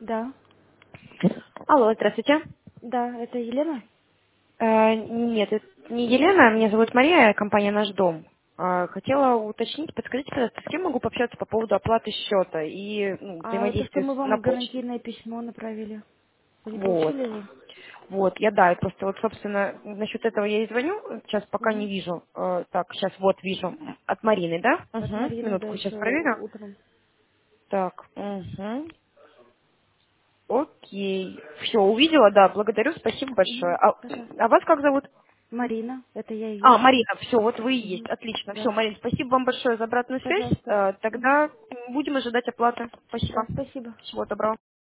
Да. Алло, здравствуйте. Да, это Елена? Нет, это не Елена, меня зовут Мария, компания «Наш дом». Хотела уточнить, подскажите, пожалуйста, с кем могу пообщаться по поводу оплаты счета и А это что взаимодействия мы на вам почте? гарантийное письмо направили? Вы не Вот. получили его? Вот, я да, и просто вот, собственно, насчет этого я и звоню, сейчас пока не Угу. вижу. Так, сейчас вот вижу. От Марины, да? От Угу, Марины, да, минутку, сейчас еще проверю. утром. Так, угу. Окей. Все, увидела, да, благодарю, спасибо большое. Угу. Пожалуйста. А вас как зовут? Марина, это я и есть. Марина, все, вот вы и есть. Угу. Отлично. Все, Да. Марина, спасибо вам большое за обратную связь. Пожалуйста. Угу. Тогда будем ожидать оплаты. Да, Спасибо. спасибо. Всего доброго.